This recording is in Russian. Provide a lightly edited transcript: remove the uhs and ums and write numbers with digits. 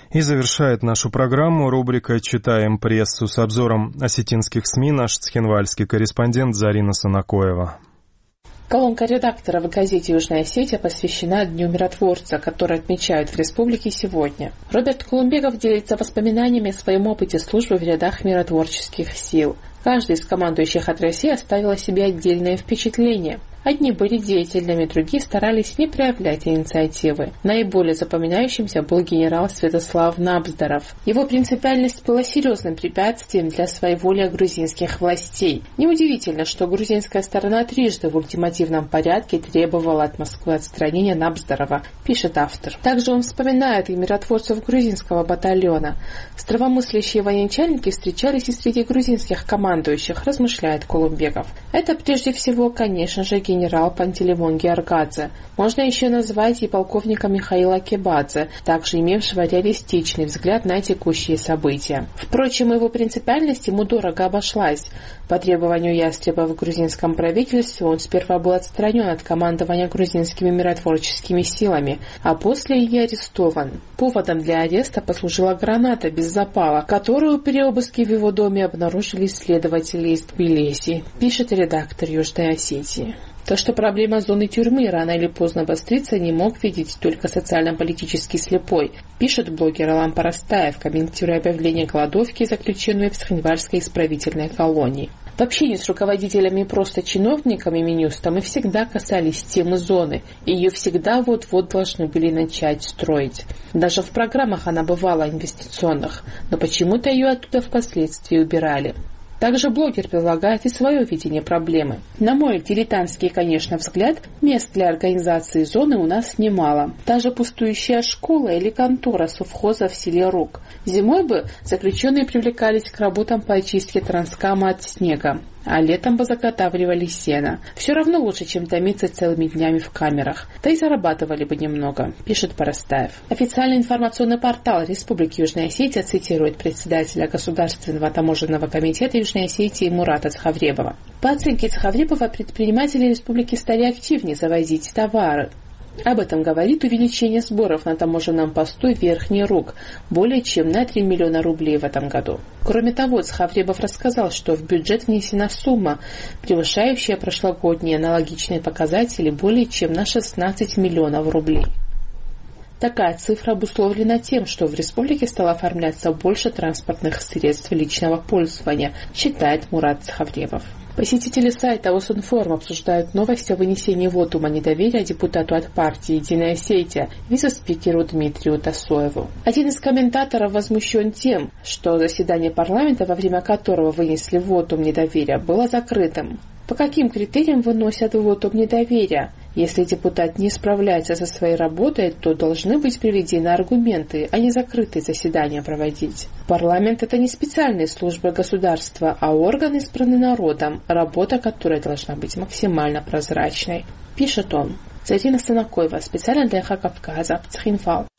И завершает нашу программу рубрика «Читаем прессу» с обзором осетинских СМИ наш цхинвальский корреспондент Зарина Санакоева. Колонка редактора в газете «Южная Осетия» посвящена Дню миротворца, который отмечают в республике сегодня. Роберт Кулумбеков делится воспоминаниями о своем опыте службы в рядах миротворческих сил. Каждый из командующих от России оставил о себе отдельное впечатление. Одни были деятельными, другие старались не проявлять инициативы. Наиболее запоминающимся был генерал Святослав Набздаров. Его принципиальность была серьезным препятствием для своеволия грузинских властей. Неудивительно, что грузинская сторона трижды в ультимативном порядке требовала от Москвы отстранения Набздарова, пишет автор. Также он вспоминает и миротворцев грузинского батальона. Здравомыслящие военачальники встречались и среди грузинских командующих, размышляет Кулумбеков. Это прежде всего, конечно же, генерал Пантелеймон Георгадзе. Можно еще назвать и полковника Михаила Кебадзе, также имевшего реалистичный взгляд на текущие события. Впрочем, его принципиальность ему дорого обошлась. По требованию ястреба в грузинском правительстве он сперва был отстранен от командования грузинскими миротворческими силами, а после и арестован. Поводом для ареста послужила граната без запала, которую при обыске в его доме обнаружили следователи из Тбилиси, пишет редактор Южной Осетии. То, что проблема зоны тюрьмы рано или поздно обострится, не мог видеть только социально-политически слепой, пишет блогер Алан Парастаев, комментируя объявление голодовки, заключенную в Цхинвальской исправительной колонии. В общении с руководителями и просто чиновниками Минюста мы всегда касались темы зоны, и ее всегда вот-вот должны были начать строить. Даже в программах она бывала инвестиционных, но почему-то ее оттуда впоследствии убирали. Также блогер предлагает и свое видение проблемы. На мой дилетантский, конечно, взгляд, мест для организации зоны у нас немало. Та же пустующая школа или контора совхоза в селе Рук. Зимой бы заключенные привлекались к работам по очистке Транскама от снега, а летом бы заготавливали сено. Все равно лучше, чем томиться целыми днями в камерах. Да и зарабатывали бы немного, пишет Парастаев. Официальный информационный портал Республики Южная Осетия цитирует председателя Государственного таможенного комитета Южной Осетии Мурата Цхавребова. По оценке Цхавребова, предприниматели республики стали активнее завозить товары. Об этом говорит увеличение сборов на таможенном посту Верхний Рук более чем на 3 миллиона рублей в этом году. Кроме того, Цхавребов рассказал, что в бюджет внесена сумма, превышающая прошлогодние аналогичные показатели более чем на 16 миллионов рублей. Такая цифра обусловлена тем, что в республике стало оформляться больше транспортных средств личного пользования, считает Мурат Цхавребов. Посетители сайта Осинформ обсуждают новость о вынесении вотума недоверия депутату от партии «Единая Осетия» вице-спикеру Дмитрию Тасоеву. Один из комментаторов возмущен тем, что заседание парламента, во время которого вынесли вотум недоверия, было закрытым. По каким критериям выносят вотум недоверия? Если депутат не справляется со своей работой, то должны быть приведены аргументы, а не закрытые заседания проводить. Парламент – это не специальные службы государства, а орган, избранный народом, работа которой должна быть максимально прозрачной, пишет он. Зарина Санакоева, специально для Эхо Кавказа, Цхинвал.